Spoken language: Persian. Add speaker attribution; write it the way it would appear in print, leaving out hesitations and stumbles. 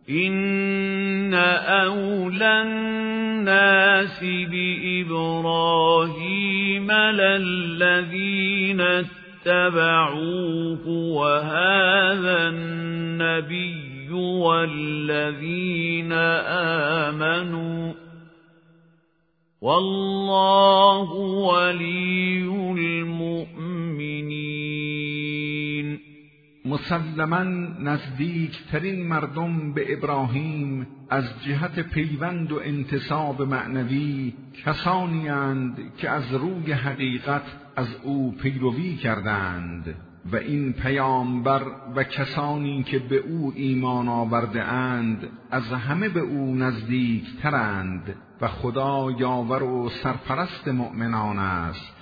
Speaker 1: إن أولى الناس بإبراهيم للذين اتبعوه وهذا النبي والذين آمنوا والله ولي المؤمنین.
Speaker 2: مسلماً نزدیکترین مردم به ابراهیم از جهت پیوند و انتساب معنوی کسانی اند که از روی حقیقت از او پیروی کردند و این پیامبر و کسانی که به او ایمان آورده اند از همه به او نزدیکترند و خدا یاور و سرپرست مؤمنان است.